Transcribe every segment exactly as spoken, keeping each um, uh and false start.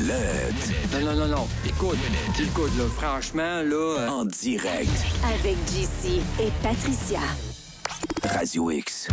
Minute. Non, non, non, non. Écoute, écoute, là, franchement, là... Euh... En direct. Avec J C et Patricia. Radio X.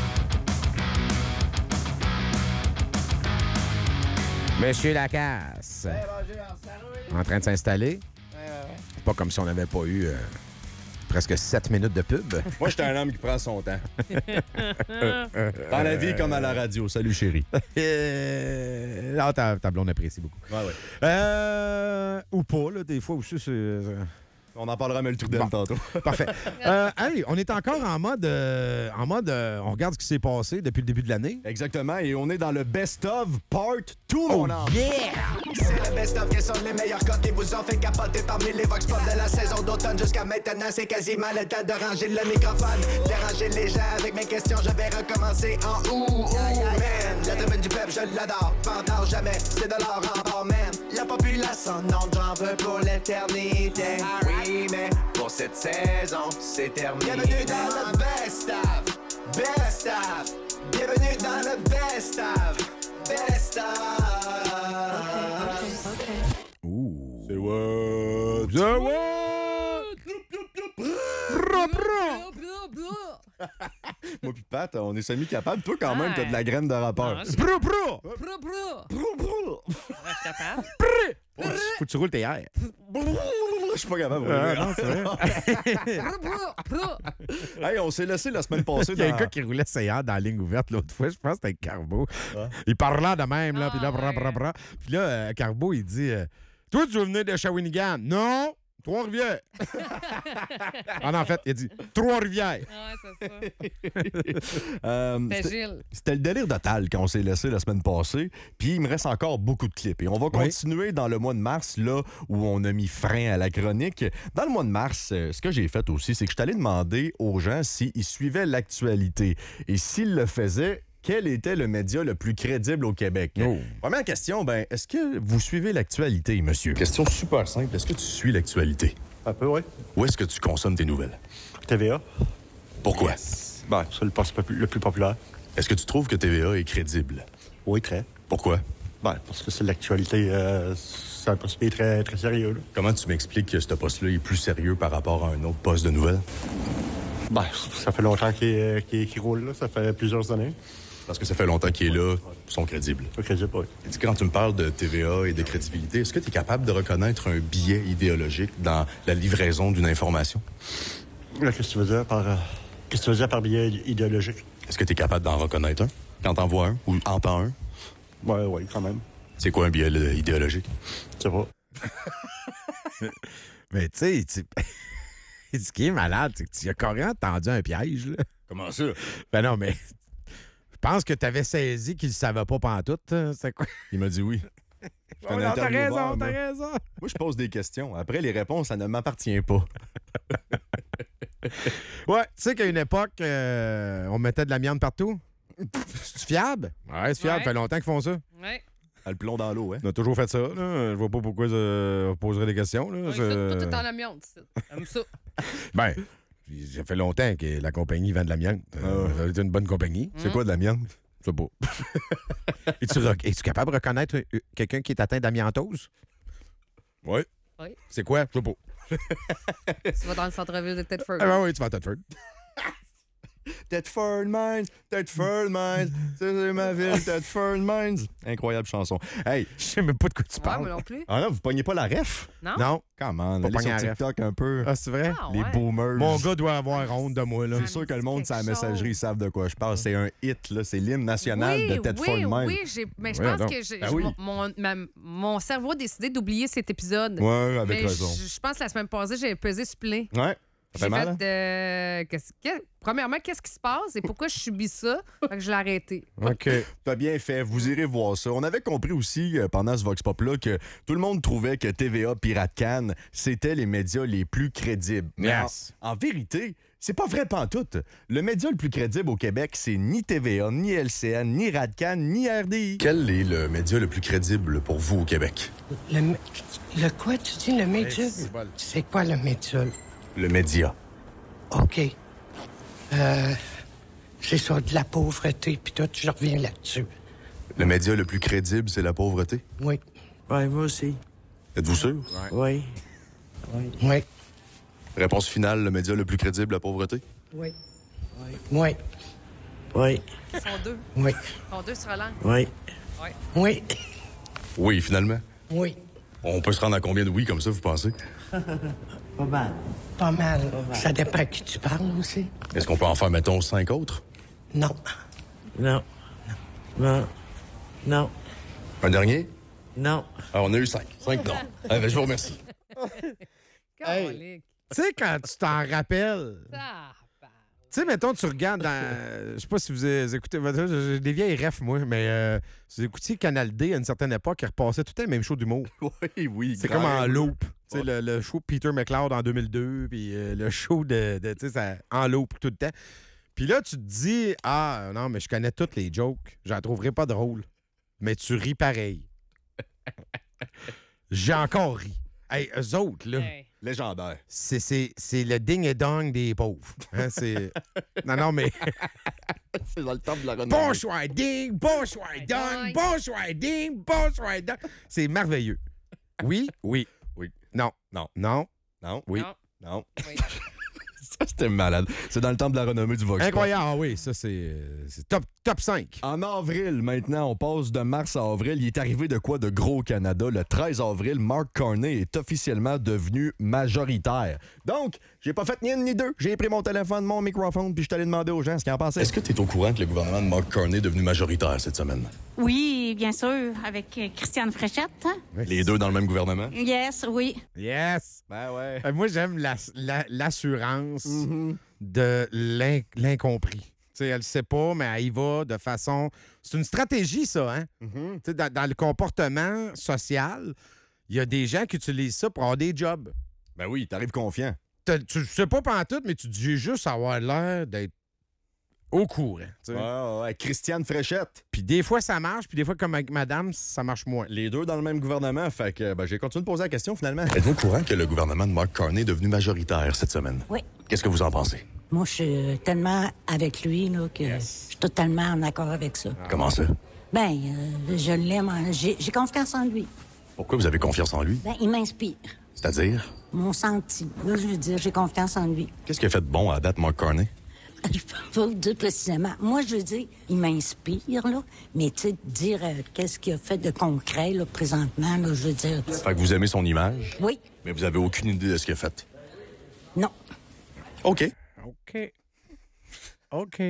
Monsieur Lacasse. En train de s'installer. C'est pas comme si on n'avait pas eu euh, presque sept minutes de pub. Moi, j'étais un homme qui prend son temps. Dans la vie comme à la radio. Salut, chérie. Euh... Non, ta, ta blonde apprécie beaucoup. Ouais, ouais. Euh... Ou pas, là, des fois aussi, c'est... euh, On en parlera, mais le truc d'elle Bon. tantôt. Parfait. Euh, hey, on est encore en mode... euh, en mode euh, on regarde ce qui s'est passé depuis le début de l'année. Exactement. Et on est dans le best-of part deux, mon Oh, homme. yeah! C'est le best-of, quels sont les meilleurs codes qui vous ont fait capoter parmi les vox pop de la saison d'automne jusqu'à maintenant. C'est quasiment le temps de ranger le microphone, déranger les gens avec mes questions. Je vais recommencer en ouh, ouh, man. La tribune du peuple, je l'adore, pendant jamais, c'est de l'or en bord, man. La population, non, j'en veux pour l'éternité. Oui, mais pour cette saison, c'est terminé. Bienvenue dans le best-of, best-of. Bienvenue dans le best-of, best-of. Ouh. C'est what? The what? Bra, bra. Moi pis Pat, on est semi-capable. Toi, quand même, t'as de la graine de rappeur. Non, je- Bra, bra. Bro, bro. Brou, brou. Je suis capable. Faut que tu roules tes airs. Je suis pas capable. Ah, non, c'est vrai. Bro, bro, bro. Hey, on s'est laissé la semaine passée Il y a dans... un gars qui roulait ses airs dans la ligne ouverte l'autre fois, je pense que c'était Carbo. Il parlait de même, là, Ah, puis là, bra, bra, ouais. bra. Puis là, euh, Carbo, il dit euh, toi, tu veux venir de Shawinigan? Non! Trois-Rivières. Ah non, en fait, il a dit Trois-Rivières. Ouais, c'est ça. Euh, C'était c'était- Gilles. C'était le délire total quand on s'est laissé la semaine passée. Puis il me reste encore beaucoup de clips. Et on va Oui. continuer dans le mois de mars, là où on a mis frein à la chronique. Dans le mois de mars, euh, ce que j'ai fait aussi, c'est que je suis allé demander aux gens s'ils suivaient l'actualité. Et s'ils le faisaient, quel était le média le plus crédible au Québec? Oh. Première question, ben, est-ce que vous suivez l'actualité, monsieur? Question super simple. Est-ce que tu suis l'actualité? Un peu, oui. Où est-ce que tu consommes tes nouvelles? T V A. Pourquoi? Ben, c'est le poste le plus populaire. Est-ce que tu trouves que T V A est crédible? Oui, très. Pourquoi? Ben, parce que c'est l'actualité. Euh, c'est un poste qui est très, très sérieux, là. Comment tu m'expliques que ce poste-là est plus sérieux par rapport à un autre poste de nouvelles? Ben, ça fait longtemps qu'il est- qu'il qu'il roule, là. Ça fait plusieurs années. Parce que ça fait longtemps qu'il est là, ils sont crédibles. C'est crédible, oui. Et tu- quand tu me parles de T V A et de crédibilité, est-ce que tu es capable de reconnaître un biais idéologique dans la livraison d'une information? Là, qu'est-ce que tu veux dire par... euh, qu'est-ce que tu veux dire par biais idéologique? Est-ce que tu es capable d'en reconnaître un quand t'en vois un ou entends un? Ouais, oui, quand même. C'est quoi un biais là, idéologique? C'est pas. Mais tu sais, tu- ce qui est malade, c'est que tu as carrément tendu un piège, là. Comment ça? Ben non, mais je pense que tu avais saisi qu'il ne savait pas pantoute. hein, C'est quoi? Il m'a dit oui. Je suis un Oh non, t'as intervieweur, raison, moi. t'as raison. Moi, je pose des questions. Après, les réponses, ça ne m'appartient pas. Ouais, tu sais qu'à une époque, euh, on mettait de l'amiante partout. C'est fiable? Ouais, c'est fiable. Ouais. Ça fait longtemps qu'ils font ça. Ouais. Ah, le plomb dans l'eau, hein? On a toujours fait ça. Là. Je vois pas pourquoi je poserais des questions. Là. Ouais, Je- ça, tout est en amiante, ça. J'aime ça. Ben, ça fait longtemps que la compagnie vend de l'amiante. Euh, ça a été une bonne compagnie. C'est quoi de l'amiante? Je sais pas. Es-tu rec- es-tu capable de reconnaître euh, quelqu'un qui est atteint d'amiantose? Oui. Oui. C'est quoi? Je sais pas. Tu vas dans le centre-ville de Thetford. Ah ben oui, tu vas à Thetford. Thetford Mines, Thetford Mines, c'est ma ville, Thetford Mines. Incroyable chanson. Hey, Je sais même pas de quoi tu Ouais, parles. moi non plus. ah non, vous pognez pas la ref? Non? Non. Comment? Pas Allez pogné sur la ref. TikTok un peu. Ah, c'est vrai? Ah, Les ouais. boomers. Mon gars doit avoir honte de moi, là. C'est sûr que le monde, c'est la quelque chose. messagerie, ils savent de quoi je parle. C'est un hit, là. C'est l'hymne national Oui, de Thetford oui, Mines. oui, j'ai- mais je Ouais, pense donc. que j'ai- Ben je- oui. mon, mon- ma- mon cerveau a décidé d'oublier cet épisode. Ouais, avec mais raison. je je pense que la semaine passée, j'ai pesé sur play. Ouais. Ça J'ai fait mal, hein? fait, euh, qu'est-ce que- premièrement, qu'est-ce qui se passe et pourquoi je subis ça? Fait que je l'ai arrêté. OK. T'as bien fait, vous irez voir ça. On avait compris aussi euh, pendant ce Vox Pop-là que tout le monde trouvait que T V A, Pirate Can, c'était les médias les plus crédibles. Mais Yes. en, en vérité, c'est pas vrai pantoute. Le média le plus crédible au Québec, c'est ni T V A, ni L C N, ni Radcan, ni R D I. Quel est le média le plus crédible pour vous au Québec? Le, mé- le quoi, tu dis, le médiul? C'est quoi le médiul? Le média. OK. Euh, c'est ça, de la pauvreté, puis tout, je reviens là-dessus. Le média le plus crédible, c'est la pauvreté? Oui. Ouais, moi aussi. Êtes-vous sûr? Oui. Oui. Oui. Réponse finale, le média le plus crédible, la pauvreté? Oui. Oui. Oui. Ils sont deux. Oui. Ils sont deux sur la langue. Oui. Oui. Oui. Oui, finalement. Oui. On peut se rendre à combien de oui comme ça, vous pensez? Pas mal. Pas mal. Ça dépend à qui tu parles aussi. Est-ce qu'on peut en faire, mettons, cinq autres? Non. Non. Non. Non. Un dernier? Non. Ah, on a eu cinq. Cinq non. Ah, ben, je vous remercie. Hey, tu sais, quand tu t'en rappelles... Tu sais, mettons, tu regardes dans... Je sais pas si vous avez écouté... J'ai des vieilles refs, moi, mais euh, si vous écoutiez Canal D à une certaine époque, il repassait tout le temps le même show d'humour. Oui, oui. C'est comme en loop. Tu sais, le, le show de Peter McLeod en deux mille deux, puis euh, le show de... de tu sais, ça- en loop tout le temps. Puis là, tu te dis, ah, non, mais je connais toutes les jokes. J'en trouverai pas drôle. Mais tu ris pareil. J'ai encore ri. Hey, eux autres, là... Hey. Légendaire. C'est, c'est, c'est le ding et dong des pauvres. Hein, c'est... Non, non, mais. C'est dans le temps de la renommée. Bonsoir ding, bonsoir dong, bonsoir ding, bonsoir dong. C'est merveilleux. Oui, oui. Oui. Non. Non. Non. Non. Oui. Non. Non. Oui. Ça, c'était malade. C'est dans le temps de la renommée du Vox Pop. Incroyable. Ah oui, ça, c'est, c'est top, top cinq. En avril, maintenant, on passe de mars à avril. Il est arrivé de quoi de gros au Canada? Le treize avril, Mark Carney est officiellement devenu majoritaire. Donc, j'ai pas fait ni une ni deux. J'ai pris mon téléphone, mon microphone, puis je suis allé demander aux gens ce qu'ils en pensaient. Est-ce que tu es au courant que le gouvernement de Mark Carney est devenu majoritaire cette semaine? Oui, bien sûr, avec euh, Christiane Fréchette. Hein? Les deux dans le même gouvernement? Yes, oui. Yes. Ben ouais. Euh, Moi, j'aime la- la- l'assurance de l'in- l'incompris. Tu sais, elle le sait pas, mais elle y va de façon... C'est une stratégie, ça, hein? Tu sais, dans, dans le comportement social, il y a des gens qui utilisent ça pour avoir des jobs. Ben oui, t'arrives confiant. T'as- Tu sais pas pantoute, mais tu dis juste avoir l'air d'être au courant. tu sais. Ouais, ouais, ouais. Christiane Fréchette. Puis des fois, ça marche, puis des fois, comme avec madame, ça marche moins. Les deux dans le même gouvernement, fait que ben, j'ai continué de poser la question finalement. Êtes-vous au courant que le gouvernement de Mark Carney est devenu majoritaire cette semaine? Oui. Qu'est-ce que vous en pensez? Moi, je suis tellement avec lui là, que je suis totalement en accord avec ça. Comment ça? Ben, euh, je l'aime. en- J'ai j'ai confiance en lui. Pourquoi vous avez confiance en lui? Ben, il m'inspire. C'est-à-dire? Mon senti. Là, je veux dire, j'ai confiance en lui. Qu'est-ce qui a fait de bon à date, Mark Carney? Je peux pas le dire précisément. Moi, je veux dire, il m'inspire, là. Mais, tu sais, dire euh, qu'est-ce qu'il a fait de concret, là, présentement, là, je veux dire... Fait que vous aimez son image? Oui. Mais vous avez aucune idée de ce qu'il a fait? Non. OK. OK. OK.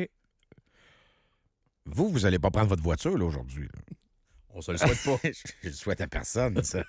Vous, vous allez pas prendre votre voiture, là, aujourd'hui. là. On se le souhaite pas. Je le souhaite à personne, ça.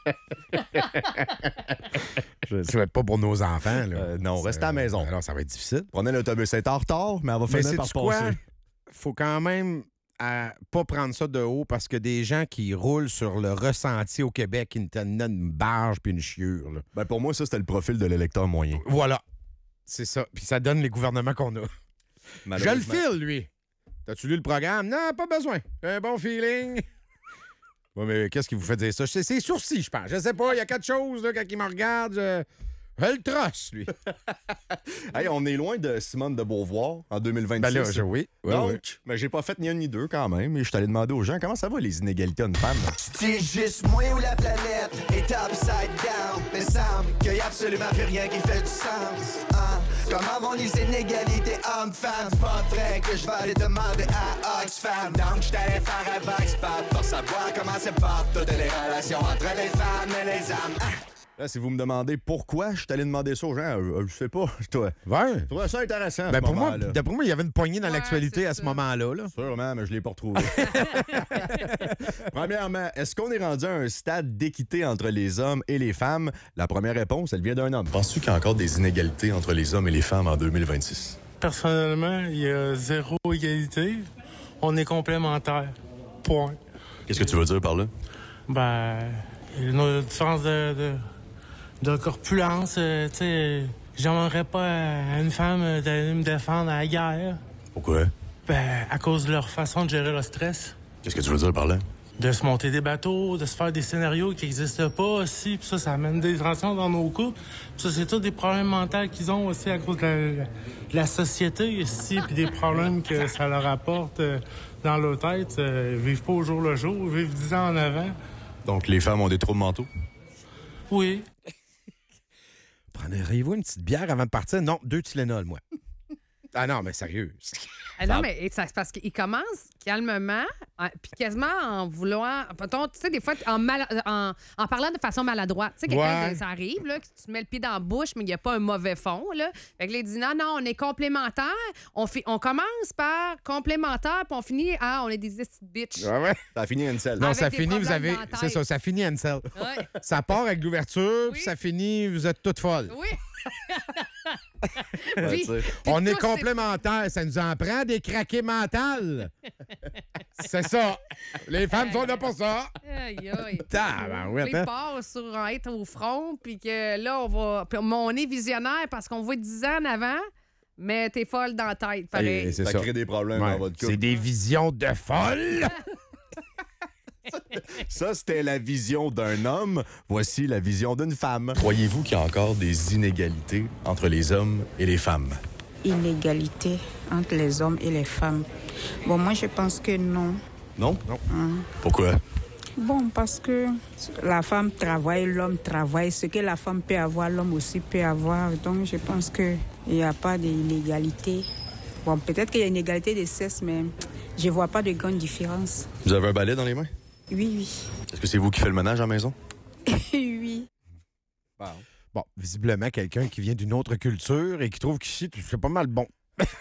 Je le souhaite pas pour nos enfants, là. Euh, non, Ça- restez à la maison. Alors, ça va être difficile. Prenez l'autobus, c'est en retard, mais elle va Mais finir par sais-tu quoi? passer. Faut quand même euh, pas prendre ça de haut parce que des gens qui roulent sur le ressenti au Québec, ils te donnent une barge puis une chiure. là. Ben pour moi, ça, c'était le profil de l'électeur moyen. Voilà. C'est ça. Puis ça donne les gouvernements qu'on a. Je le Malheureusement. file, lui. T'as-tu lu le programme? Non, pas besoin. Un bon feeling. Ouais, mais qu'est-ce qui vous fait dire ça? C'est ses sourcils, je pense. Je sais pas, il y a quelque chose, là, quand il me regarde. Je, je le trosse, lui. Hey, on est loin de Simone de Beauvoir en deux mille vingt-six. Ben là, je- oui. Oui, Donc, oui. mais j'ai pas fait ni un ni deux quand même. Et je suis allé demander aux gens comment ça va les inégalités hommes-femmes. C'est juste moi ou la planète est upside down. Mais semble qu'il y a absolument plus rien qui fait du sens. Hein? Comment vont les inégalités hommes-femmes? C'est pas vrai que je vais aller demander à Oxfam. Donc je t'allais faire un box pop pour savoir comment se portent toutes les relations entre les femmes et les hommes. Hein? Là, si vous me demandez pourquoi, je suis allé demander ça aux gens, euh, euh, je sais pas. Toi, Ouais. je trouvais ça intéressant. à Ben ce pour moi, moment-là. d'après moi, il y avait une poignée dans Ouais, l'actualité c'est à ce ça. moment-là. Là. Sûrement, mais je l'ai pas retrouvé. Premièrement, est-ce qu'on est rendu à un stade d'équité entre les hommes et les femmes? La première réponse, elle vient d'un homme. Penses-tu qu'il y a encore des inégalités entre les hommes et les femmes en deux mille vingt-six? Personnellement, il y a zéro égalité. On est complémentaires. Point. Qu'est-ce que tu veux dire par là? Ben, il y a une différence de, de, de corpulence. euh, tu sais, j'aimerais pas à une femme euh, d'aller me défendre à la guerre. Pourquoi? Ben, à cause de leur façon de gérer le stress. Qu'est-ce que tu veux dire par là? De se monter des bateaux, de se faire des scénarios qui n'existent pas aussi. Puis ça, ça amène des tensions dans nos couples. Puis ça, c'est tous des problèmes mentaux qu'ils ont aussi à cause de la, de la société ici. Puis des problèmes que ça leur apporte euh, dans leur tête. Euh, ils vivent pas au jour le jour. Ils vivent dix ans en avant. Donc, les femmes ont des troubles mentaux? Oui. Prenez-vous une petite bière avant de partir? Non, deux Tylenol, moi. Ah non, mais sérieux. Ah non, mais et ça, c'est parce qu'il commence calmement, hein, puis quasiment en vouloir. Mettons, tu sais, des fois, en, mal, en, en parlant de façon maladroite. Tu sais, quelqu'un, Ouais. ça arrive, là, que tu te mets le pied dans la bouche, mais il n'y a pas un mauvais fond, là. Fait que là, il dit non, non, on est complémentaires. On, fi- on commence par complémentaire, puis on finit, ah, on est des petites bitches. Ah ouais? Ça a fini Ansel. Non, Avec ça des finit, vous problèmes avez. dentaires. C'est ça, ça finit, Ansel. Ouais. Ça part avec l'ouverture, puis Oui. ça finit, vous êtes toutes folles. Oui. Ouais, Puis- tu sais. puis On est tous ces- complémentaires, ça nous en prend des craqués mentales. C'est ça. Les femmes sont là pour ça. Aïe, aïe. Tabarouette, Il hein? part sur un être au front, puis que là, on va. Puis on est visionnaire parce qu'on voit dix ans en avant, mais t'es folle dans la tête, pareil. Et c'est Ça, ça. crée des problèmes Ouais. dans votre couple. C'est des visions de folle. Ça, c'était la vision d'un homme. Voici la vision d'une femme. Croyez-vous qu'il y a encore des inégalités entre les hommes et les femmes? Inégalité entre les hommes et les femmes. Bon, moi, je pense que non. Non? Non. Hein. Pourquoi? Bon, parce que la femme travaille, l'homme travaille. Ce que la femme peut avoir, l'homme aussi peut avoir. Donc, je pense qu'il n'y a pas d'inégalité. Bon, peut-être qu'il y a une égalité de sexe, mais je ne vois pas de grande différence. Vous avez un balai dans les mains? Oui, oui. Est-ce que c'est vous qui faites le ménage à la maison? oui. Bon, visiblement, quelqu'un qui vient d'une autre culture et qui trouve qu'ici, tu fais pas mal bon.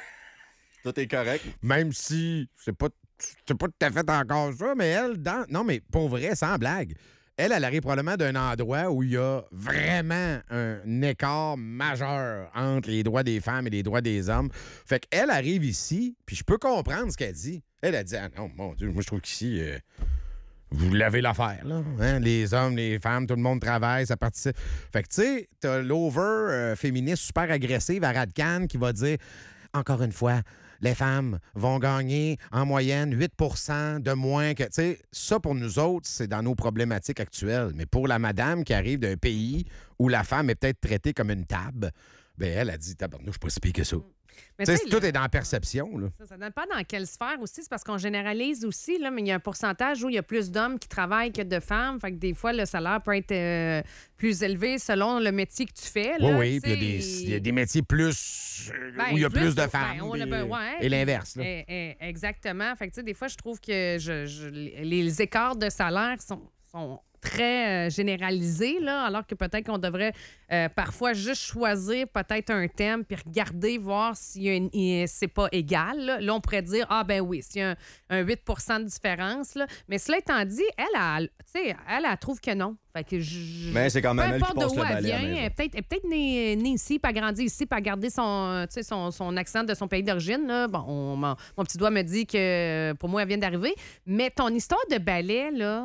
Tout est correct. Même si c'est pas, c'est pas tout à fait encore ça, mais elle, dans... non, mais pour vrai, sans blague, elle, elle arrive probablement d'un endroit où il y a vraiment un écart majeur entre les droits des femmes et les droits des hommes. Fait qu'elle arrive ici, puis je peux comprendre ce qu'elle dit. Elle a dit, ah non, mon Dieu, moi, je trouve qu'ici... euh, vous l'avez l'affaire, là. Hein? Les hommes, les femmes, tout le monde travaille, ça participe. Fait que, tu sais, t'as l'over euh, féministe super agressive à Radcan qui va dire, encore une fois, les femmes vont gagner en moyenne huit pour cent de moins que... Tu sais, ça, pour nous autres, c'est dans nos problématiques actuelles. Mais pour la madame qui arrive d'un pays où la femme est peut-être traitée comme une table, ben elle a dit, tabarnouche, je suis pas si pire que ça. Mais Tu sais, tu sais, tout le- est dans la perception, là. Ça, ça donne pas dans quelle sphère aussi. C'est parce qu'on généralise aussi, là, mais il y a un pourcentage où il y a plus d'hommes qui travaillent que de femmes. Fait que des fois, le salaire peut être euh, plus élevé selon le métier que tu fais. Oui, Là, oui, tu puis il y a sais. des- il y, a des métiers plus... euh, Ben, où il y a plus, de ben, femmes. on a puis- ben- ouais. et l'inverse, là. Eh, eh, exactement. Fait que, tu sais, des fois, je trouve que je, je- les les écarts de salaire sont, sont très euh, généralisés, là, alors que peut-être qu'on devrait euh, parfois juste choisir peut-être un thème puis regarder, voir si y a une- y- c'est pas égal. Là. Là, on pourrait dire, ah ben oui, s'il y a un, un huit pour cent de différence. Là. Mais cela étant dit, elle, elle, tu sais, elle, elle trouve que non. Fait que je, Mais c'est quand même peu elle qui importe passe d'où le elle balai à la vient, maison. elle est peut-être elle est peut-être née, née ici, pas grandi ici, pas garder son, tu sais, son, son accent de son pays d'origine. Là. Bon, on- mon, mon petit doigt me dit que pour moi, elle vient d'arriver. Mais ton histoire de balai, là.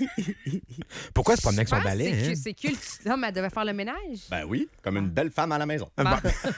Pourquoi se promener avec je son pense balai? que c'est hein? que- c'est culturel. L'homme, elle devait faire le ménage. Ben oui, comme une belle femme à la maison. Bon.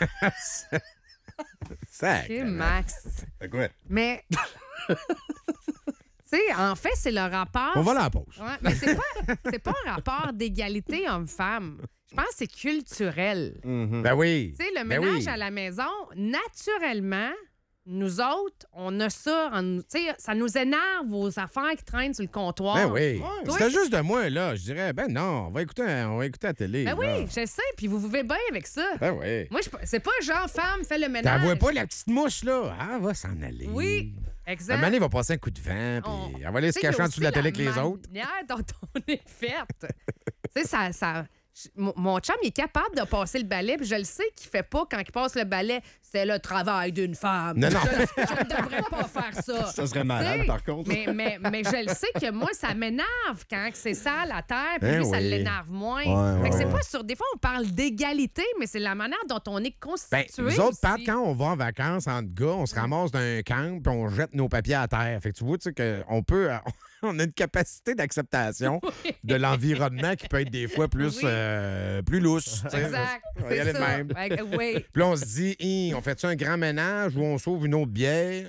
Ok, Max. Fait quoi? Mais. Tu sais, en fait, c'est le rapport. On va à la pause. Ouais, mais c'est pas, c'est pas un rapport d'égalité homme-femme. Je pense que c'est culturel. Ben oui. Tu sais, le Ben ménage oui. à la maison, naturellement, nous autres, on a ça. en nous- Tu sais, ça nous énerve vos affaires qui traînent sur le comptoir. Ben oui. Toi, C'était c'est- juste de moi, là. Je dirais, ben non, on va écouter, on va écouter la télé. Ben là. oui, je sais, puis vous vivez bien avec ça. Ben oui. Moi, je- c'est pas genre femme fait le ménage. T'en vois pas la petite mouche, là? Elle va s'en aller. Oui, Un exact. moment donné, il va passer un coup de vent, puis On- elle va aller se Tu sais, il y cacher a en dessous de la aussi télé avec les autres. La manière dont on est faite. Tu sais, ça... ça je- mon, mon chum, il est capable de passer le balai, puis je le sais qu'il fait pas quand il passe le balai. C'est le travail d'une femme. Non, non. Je, je ne devrais pas faire ça. Ça serait malade, Tu sais, par contre. Mais, mais, mais je le sais que moi, ça m'énerve quand c'est ça la terre, puis Ben lui, ça oui. l'énerve moins. Ouais, Fait que ouais, c'est ouais. pas sur... Des fois, on parle d'égalité, mais c'est la manière dont on est Ben, constitué. nous autres, Pat, aussi. quand on va en vacances entre gars, on se ramasse d'un camp puis on jette nos papiers à terre. Fait que tu vois, tu sais, qu'on peut. On a une capacité d'acceptation de l'environnement qui peut être des fois plus, Oui. euh, plus lousse. tu sais. Exact. On va y C'est aller de ça. même. Fait que, oui. Puis là, on se dit, Hi, on fait-tu un grand ménage ou on sauve une autre bière?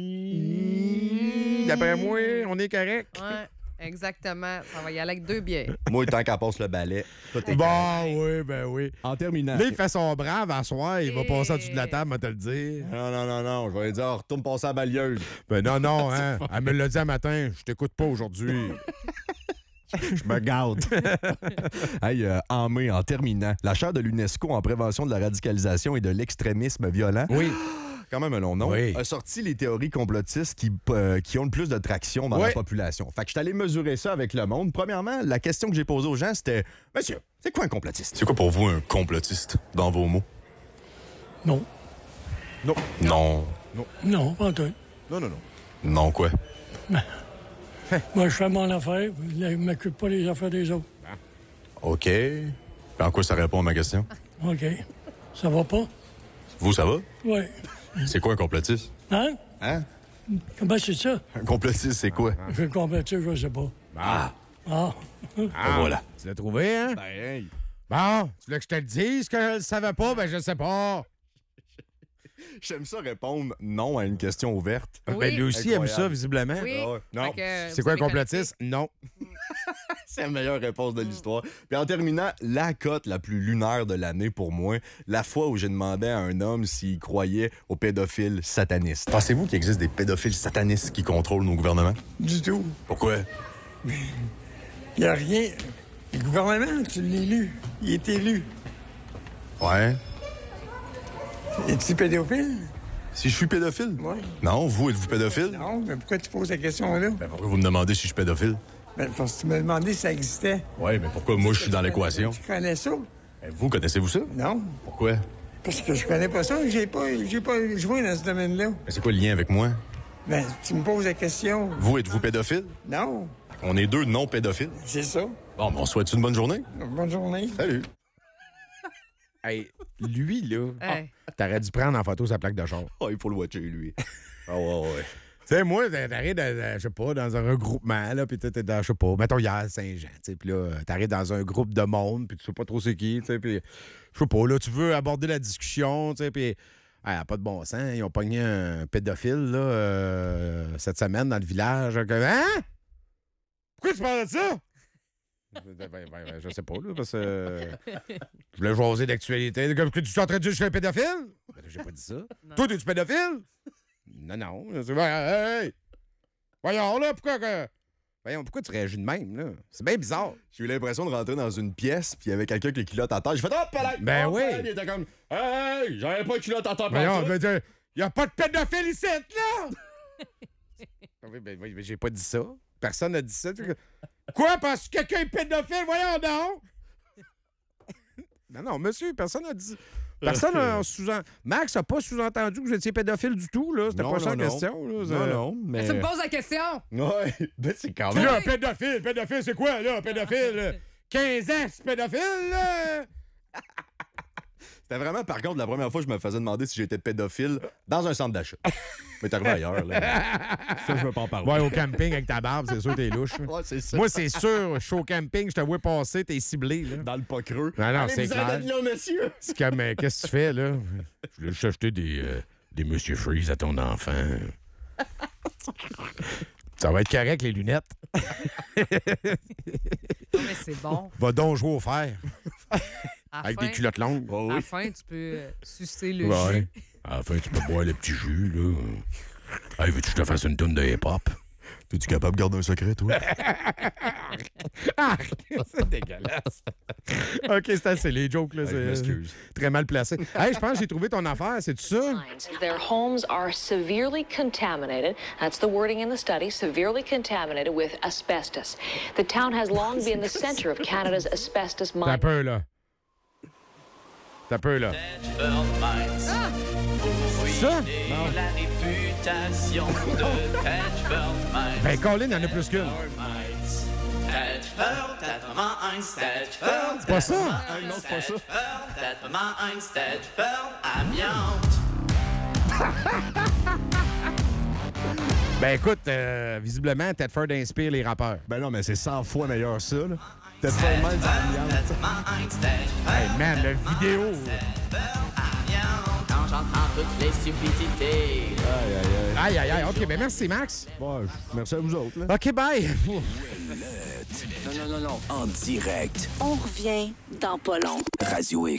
Hi, D'après moi, on est correct. Ouais, exactement. Ça va y aller avec deux bières. Moi, tant qu'elle passe le balai, tout est correct. Bon, oui, ben oui. En terminant. Là, il fait son brave à soir, il va Et- passer au-dessus de la table, on va te le dire. Non, non, non, non, je vais lui dire, retourne passer à la balieuse. Ben non, non, hein. Elle me l'a dit un matin, je t'écoute pas aujourd'hui. Je me gâte. Hey, euh, en mai, en terminant, la chaire de l'UNESCO en prévention de la radicalisation et de l'extrémisme violent. Oui. Quand même un long nom, oui. a sorti les théories complotistes qui, euh, qui ont le plus de traction dans oui. la population. Fait que je suis allé mesurer ça avec le monde. Premièrement, la question que j'ai posée aux gens, c'était « Monsieur, c'est quoi un complotiste? » C'est quoi pour vous un complotiste, dans vos mots? Non. Non. Non. Non. Non, pas tout. Non, non, non. Non quoi? Ben, moi, je fais mon affaire. Je ne m'occupe pas des affaires des autres. OK. En quoi ça répond à ma question? OK. Ça va pas? Vous, ça va? Oui. C'est quoi un complotiste? Hein? Hein? Comment c'est ça? Un complotiste, c'est quoi? Je vais complotiste, je sais pas. Ah. Ah. Ah, voilà. Tu l'as trouvé, hein? Ben, hey. Bon, tu veux que je te le dise que je le savais pas? Ben, je sais pas. J'aime ça répondre non à une question ouverte. Oui. Ben, lui aussi Incroyable. aime ça, visiblement. Oui. Ah ouais. Non. Fait que C'est vous quoi un avez complotiste? Non. C'est la meilleure réponse de l'histoire. Puis en terminant, la cote la plus lunaire de l'année pour moi, la fois où j'ai demandé à un homme s'il croyait aux pédophiles satanistes. Pensez-vous qu'il existe des pédophiles satanistes qui contrôlent nos gouvernements? Du tout. Pourquoi? Il n'y a rien. Le gouvernement, tu l'as élu. Il est élu. Ouais. Es-tu pédophile? Si je suis pédophile? Oui. Non, vous, êtes-vous pédophile? Non, mais pourquoi tu poses la question-là? Ben, pourquoi vous me demandez si je suis pédophile? Ben, parce que tu m'as demandé si ça existait. Oui, mais pourquoi moi je suis dans l'équation? Tu connais ça? Ben, vous, connaissez-vous ça? Non. Pourquoi? Parce que je connais pas ça. J'ai pas, j'ai pas joué dans ce domaine-là. Ben, c'est quoi le lien avec moi? Ben, tu me poses la question. Vous, êtes-vous pédophile? Non. On est deux non-pédophiles. C'est ça. Bon, ben, on souhaite une bonne journée? Bonne journée. Salut. Hey, lui, là, Hey. t'aurais dû prendre en photo sa plaque de char. Oh, il faut le watcher, lui. Ah ouais, ouais. Tu sais, moi, t'arrives, dans, je sais pas, dans un regroupement, là, puis t'es dans, je sais pas, mettons hier à Saint-Jean, tu sais, puis là, t'arrives dans un groupe de monde, puis tu sais pas trop c'est qui, tu sais, puis je sais pas, là, tu veux aborder la discussion, tu sais, puis ah, pas de bon sens, ils ont pogné un pédophile, là, euh, cette semaine dans le village. Hein? Pourquoi tu parles de ça? Ben, ben, ben, je sais pas, là, parce que euh, je voulais jaser d'actualité. Comme que tu es en train de dire que je suis un pédophile? Ben, j'ai pas dit ça. Non. Toi, t'es-tu pédophile? Non, non. C'est, hey, hey. Voyons, là, pourquoi que... Voyons, pourquoi tu réagis de même, là? C'est bien bizarre. J'ai eu l'impression de rentrer dans une pièce, puis il y avait quelqu'un qui les culottes à terre. J'ai fait « Oh, palais! Ben oh, oui. palais! » Il était comme « Hey, j'avais pas de culotte à terre. » Voyons, ben, il n'y a pas de pédophile ici, là! Oui, ben, oui, mais j'ai pas dit ça. Personne n'a dit ça. Quoi? Parce que quelqu'un est pédophile? Voyons donc! Non, non, monsieur, personne n'a dit... Personne n'a sous-entendu... Max n'a pas sous-entendu que vous étiez pédophile du tout, là. C'était Non, pas ça non, la non. question, là. Non, non, mais... Tu me poses la question? Ouais, ben c'est quand Puis même... là, pédophile, pédophile, c'est quoi, là, pédophile? quinze ans, c'est pédophile, là? C'était vraiment, par contre, la première fois que je me faisais demander si j'étais pédophile dans un centre d'achat. Mais t'es arrivé ailleurs, là. Ça, je veux pas en parler. Ouais, au camping avec ta barbe, c'est sûr que t'es louche. Ouais, c'est ça. Moi, c'est sûr, je suis au camping, je te vois passer, t'es ciblé, là. Dans le pas creux. Non, non, Allez, c'est vous clair. allez là, monsieur. C'est comme, euh, qu'est-ce que tu fais, là? Je voulais juste acheter des, euh, des Monsieur Freeze à ton enfant. Ça va être correct, les lunettes. Non, mais c'est bon. Va donc jouer au fer. À Avec fin, des culottes longues. À la fin, tu peux euh, sucer le Ouais. jus. À la fin, tu peux boire le petit jus, là. Hey, veux-tu que je te fasse une toune de hip-hop? T'es-tu capable de garder un secret, toi? Ah, c'est dégueulasse. OK, c'est assez. Les jokes, là, Hey, je c'est m'excuse. très mal placé. Hey, je pense que j'ai trouvé ton affaire. C'est-tu ça? Their homes are severely contaminated. That's the wording in the study, severely contaminated with asbestos. The town has long been the center of Canada's asbestos T'as mining. peu, là. T'as peu, là. Ah! Ça? La réputation de Tedford Mines. Ben, Colin, il y en a plus qu'une. Tedford, Tedford Mines, Tedford. C'est pas ça? Non, c'est pas ça. Tedford Mines, Tedford, amiante. Ben, écoute, euh, visiblement, Tedford inspire les rappeurs. Ben non, mais c'est cent fois meilleur ça, là. Tedford Mines, c'est Hey, man, la vidéo. Quand j'entends toutes les stupidités. Aïe, aïe, aïe. Aïe, aïe, aïe. OK, ben merci, Max. Bon, merci à vous autres, là. OK, bye. Non, non, non, non. En direct. On revient dans pas long. Radio X.